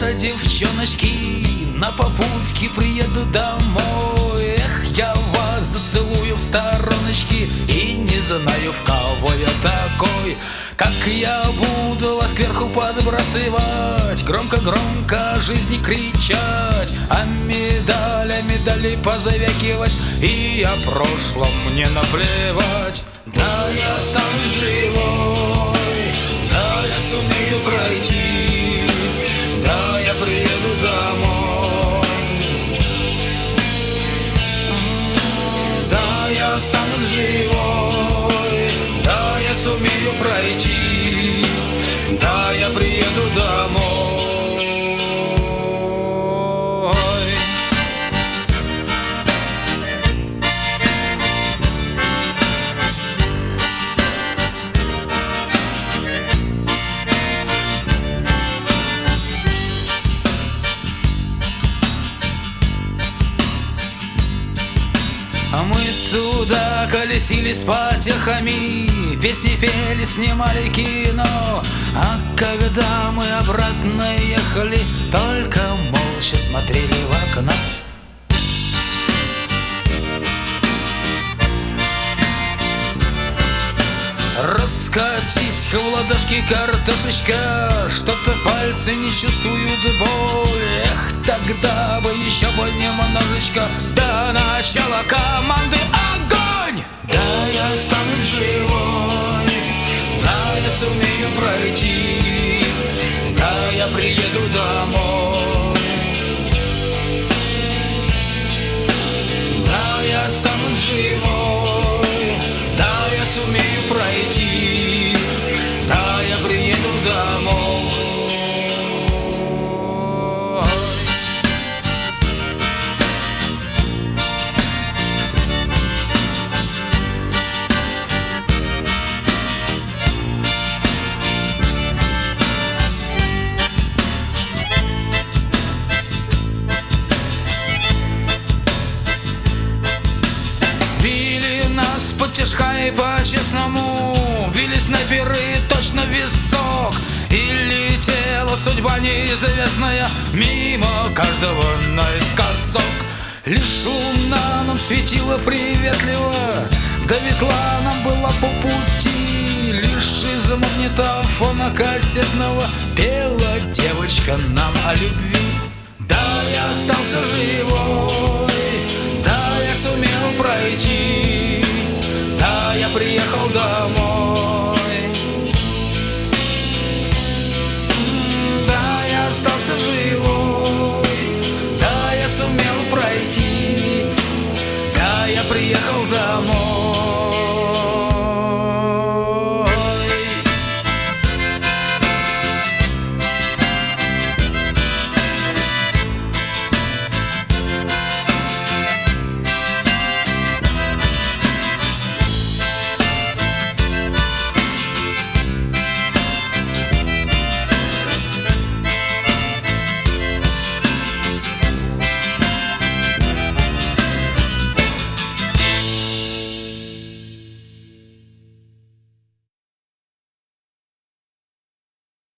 лето, девчоночки, на попутке приеду домой. Эх, я вас зацелую в стороночки и не знаю, в кого я такой. Как я буду вас кверху подбрасывать, громко-громко жизни кричать, а медали позавякивать, и о прошлом мне наплевать. Да, я останусь живой, да, я сумею пройти, да, я приеду домой. Да, я останусь живой, да, я сумею пройти, да, я приеду домой. А мы туда колесили с потехами, песни пели, снимали кино. А когда мы обратно ехали, только молча смотрели в окно. Раскатись в ладошки, картошечка, что-то пальцы не чувствуют боль. Эх, тогда бы еще бы немножечко до начала команды огонь. Да, я останусь живой, да, я сумею пройти, да, я приеду домой. Да, я останусь живой, да, я сумею пройти, да, я приеду домой. Потешка и по-честному били снайперы точно в висок, и летела судьба неизвестная мимо каждого наискосок. Лишь луна нам светила приветливо, да ветла нам была по пути. Лишь из магнитофона кассетного пела девочка нам о любви. Да, я остался живой, да, я сумел пройти, да, я приехал домой. Да, я остался жив.